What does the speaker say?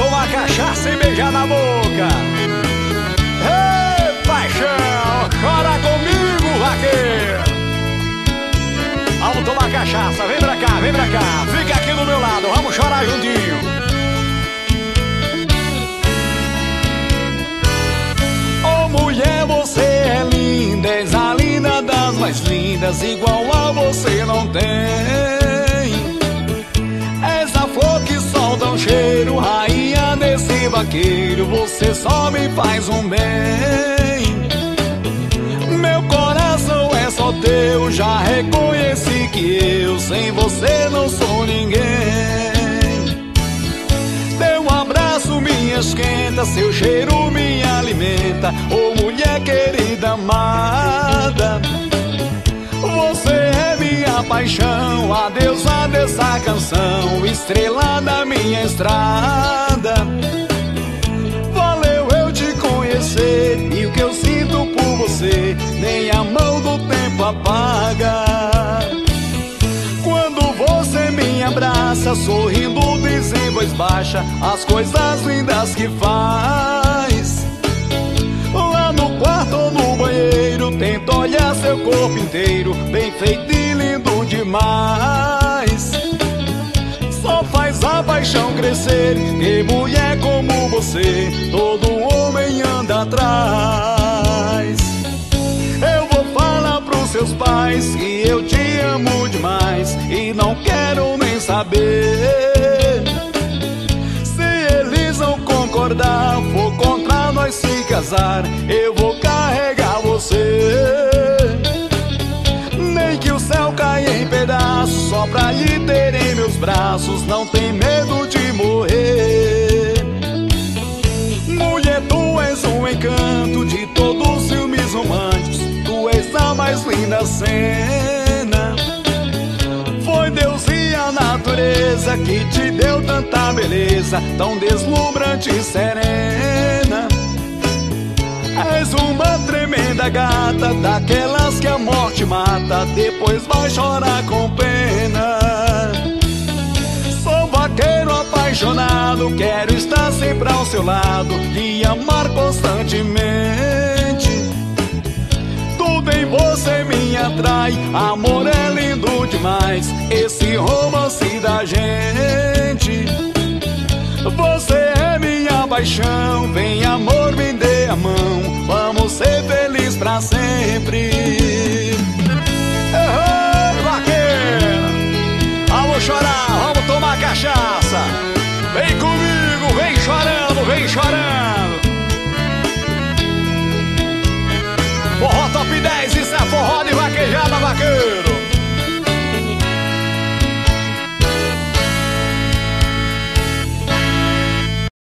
tomar cachaça e beijar na boca. Ei, paixão, chora comigo, vaqueiro. Vamos tomar cachaça, vem pra cá, vem pra cá. Fica aqui do meu lado, vamos chorar juntinho. Ô mulher, você é linda, és a linda das mais lindas, igual a você não tem. És a flor que solta um cheiro, rainha desse vaqueiro, você só me faz um bem. Meu coração é só teu, já reconheci que eu sem você não sou ninguém. Teu abraço me esquenta, seu cheiro me alimenta, ô mulher querida amada. Você é minha paixão, a deusa dessa canção, estrela da minha estrada. Valeu eu te conhecer, e o que eu sinto por você nem a mão do tempo apaga. Quando você me abraça, sorrindo diz em voz baixa as coisas lindas que faz. Lá no quarto ou no banheiro, tento olhar seu corpo inteiro, bem feito e lindo demais. Só faz a paixão crescer, e mulher como você, todo homem anda atrás. Eu vou falar pros seus pais que eu te amo demais, e não quero nem saber. Se eles não concordar, for contra nós se casar, eu vou carregar você. Nem que o céu caia em pedaços, só pra lhe ter em meus braços, não tem medo de morrer. Mulher, tu és um encanto de todos os filmes românticos, tu és a mais linda cena. Foi Deus e a natureza que te deu tanta beleza, tão deslumbrante e serena. És uma tremenda gata, daquelas que a morte mata, depois vai chorar com pena. Sou vaqueiro apaixonado, quero estar sempre ao seu lado, te amar constantemente. Tudo em você me atrai, amor é lindo demais, esse romance da gente. Você é minha paixão, vem amor, me dê a mão, vamos ser felizes pra sempre.